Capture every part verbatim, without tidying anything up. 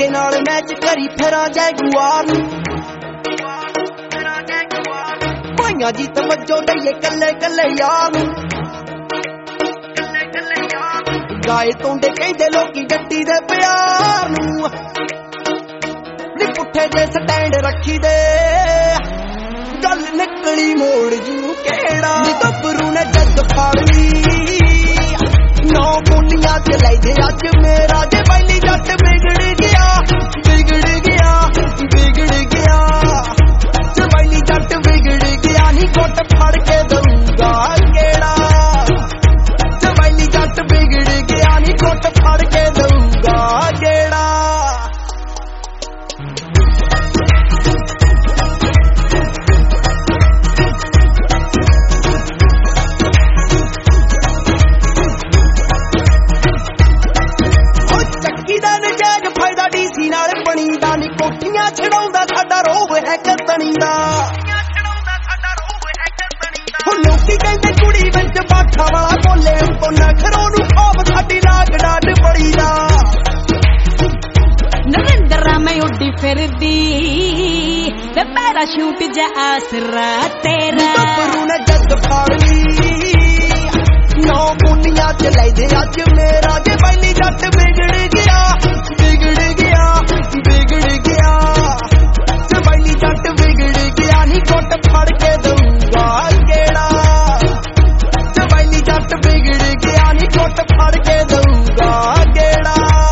ਤੇਰੇ ਨਾਲ ਮੈਚ ਕਰੀ ਫਿਰਾਂ ਜੈਗੁਆਰ ਨੂੰ ਭਾਈਆਂ ਜੀ ਤਵੱਜੋ ਦਈਏ ਕੱਲੇ ਕੱਲੇ ਯਾਰ ਨੂੰ ਗਾਏ ਤੋਂਡੇ ਕਹਿੰਦੇ ਲੋਕੀ ਗੱਡੀ ਦੇ ਪਿਆਰ ਨੂੰ ਨੀ ਪੁੱਠੇ ਜੇ ਸਟੈਂਡ ਰੱਖੀ ਦੇ ਗੱਲ ਨਿਕਲੀ ਮੋੜ ਜੂ ਕਿਹੜਾ ਨੀ ਗੱਭਰੂ ਨੇ ਜੱਗ ਫੜ ਲਈ ਨੌ ਮੁੰਨੀਆਂ ਚ ਲੈ ਜੇ ਅੱਜ ਮੇਰਾ ਜੇ ਪਹਿਲੀ ਜੱਟ ਵਿਗੜ ਗਿਆ ਵਿਗੜ ਗਿਆ ਵਿਗੜ ਗਿਆ ਜੇ ਪਹਿਲੀ ਜੱਟ ਵਿਗੜ ਗਿਆ ਨੀ ਕੁੱਟ ਫੜ ਕੇ ਦਊਗਾ ਕਿਹੜਾ ਜੇ ਪਹਿਲੀ ਜੱਟ ਵਿਗੜ ਗਿਆ ਨੀ ਕੁੱਟ ਫੜ ਕੇ ਦਊਗਾ ਕਿਹੜਾ ਕੋਠੀਆਂ ਛਡਾਉਂਦਾ ਸਾਡਾ ਰੋਹ ਹੈ ਕਤਣੀ ਦਾ ਹੁਣ ਲੋਕੀ ਕਹਿੰਦੇ ਕੁੜੀ ਵਿੱਚ ਬਾਠਾ ਵਾਲਾ ਬੋਲੇ ਉੱਤੋਂ ਨਖਰੋਂ ਨੂੰ ਖੋਬ ਸਾਡੀ ਲਾਗ ਡਾਡ ਬੜੀ ਦਾ ਨਰਿੰਦਰਾ ਮੈਂ ਉੱਡੀ ਫਿਰਦੀ ਵੇ ਪੈਰਾਸ਼ੂਟ ਜਾ ਆਸਰਾ ਤੇਰਾ ਗੱਭਰੂ ਨੇ ਜੱਗ ਫੜ ਲਈ ਨੌ ਮੁੰਨੀਆਂ ਚ ਲੈ ਜੇ ਅੱਜ ਮੇਰਾ ਜੇ ਪਹਿਲੀ ਜੱਟ ਵਿਗੜ ਗਿਆ ਵਿਗੜ ਗਿਆ ਵਿਗੜ ਗਿਆ ਜੇ ਪਹਿਲੀ ਜੱਟ ਵਿਗੜ ਗਿਆ ਨੀ ਕੁੱਟ ਫੜ ਕੇ ਦਊਗਾ ਕਿਹੜਾ ਜੇ ਪਹਿਲੀ ਜੱਟ ਵਿਗੜ ਗਿਆ ਨੀ ਕੁੱਟ ਫੜ ਕੇ ਦਊਗਾ ਕਿਹੜਾ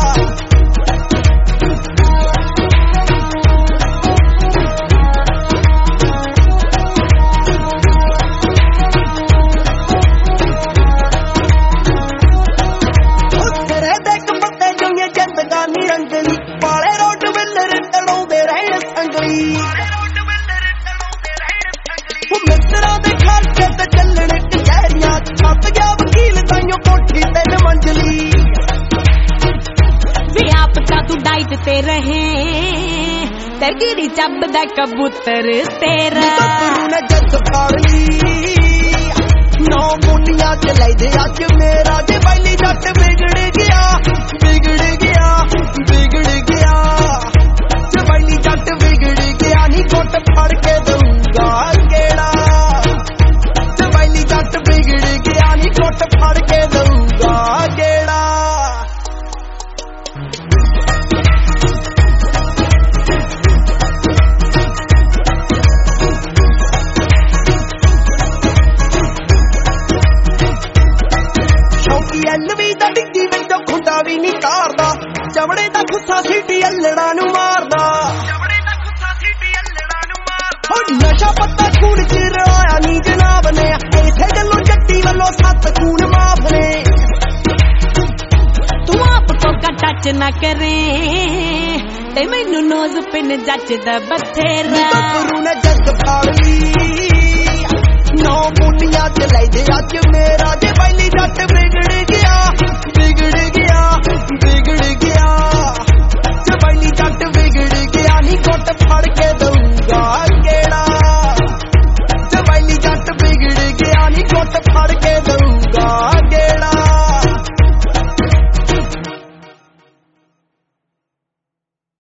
ਰੰਗਲੀ ਪਾਲੇ ਰੋਡ ਵਿਲਰ ਤੜਾਉਂਦੇ ਰਹਿਣ ਸੰਗਲੀ ਉਹ ਮਿੱਤਰਾਂ ਦੇ ਖਰਚੇ ਤੇ ਚੱਲਣ ਕਚਹਿਰੀਆਂ ਛੱਤ ਗਿਆ ਵਕੀਲ ਤਾਈਓ ਕੋਠੀ ਤਿੰਨ ਮੰਜ਼ਲੀ ਵੇ ਆਪ ਤਾਂ ਤੂੰ ਡਾਈਟ ਤੇ ਰਹੇ ਤੇ ਗਿਰੀ ਚੱਬਦਾ ਕਬੂਤਰ ਤੇਰਾ ਗੱਭਰੂ ਨੇ ਜੱਗ ਫੜ ਲਈ ਨੌ ਮੁੰਨੀਆਂ ਚ ਲੈ ਜੇ ਅੱਜ ਮੇਰਾ ਜੇ ਪਹਿਲੀ ਜੱਟ ਵਿਗੜ ਗਿਆ ਵਿਗੜ ਗਿਆ ਵਿਗੜ ਗਿਆ ਜੇ ਪਹਿਲੀ ਜੱਟ ਵਿਗੜ ਗਿਆ ਨੀ ਕੁੱਟ ਫੜ ਕੇ ਦਊਗਾ ਕਿਹੜਾ ਜੇ ਪਹਿਲੀ ਜੱਟ ਵਿਗੜ ਗਿਆ ਨੀ ਕੁੱਟ ਫੜ ਕੇ ਦਊਗਾ ਕਿਹੜਾ ਐਲਵੀ ਦਾ ਡਿੱਗੀ ਵਿੱਚੋਂ ਖੁੰਡਾ ਵੀ ਨਹੀਂ ਤਾਰਦਾ ਚਵੜੇ ਦਾ ਖੁੱਸਾ ਸੀਟੀ ਅਲੜਾ ਨੂੰ ਮਾਰਦਾ ਉਹ ਨਸ਼ਾ ਪੱਤਾ ਖੂਨ ਚ ਰਲਾਇਆ ਨੀ ਜਨਾਬ ਨੇ ਇਸੇ ਗੱਲੋਂ ਜੱਟੀ ਵੱਲੋਂ ਸੱਤ ਖੂਨ ਮਾਫ ਨੇ ਤੂੰ ਆਪ ਕੋ ਟੱਚ ਨਾ ਕਰੇ ਤੇ ਮੈਨੂੰ ਨੋਜ਼ ਪਿੰਨ ਜੱਚਦਾ ਬਥੇਰਾ ਗੱਭਰੂ ਨੇ ਜੱਗ ਫੜ ਲਈ ਨੌ ਮੁੰਨੀਆਂ ਚ ਲੈ ਜੇ ਅੱਜ ਮੇਰਾ ਜੇ ਪਹਿਲੀ ਜੱਟ ਵਿਗੜ ਗਿਆ ਵਿਗੜ ਗਿਆ ਵਿਗੜ ਗਿਆ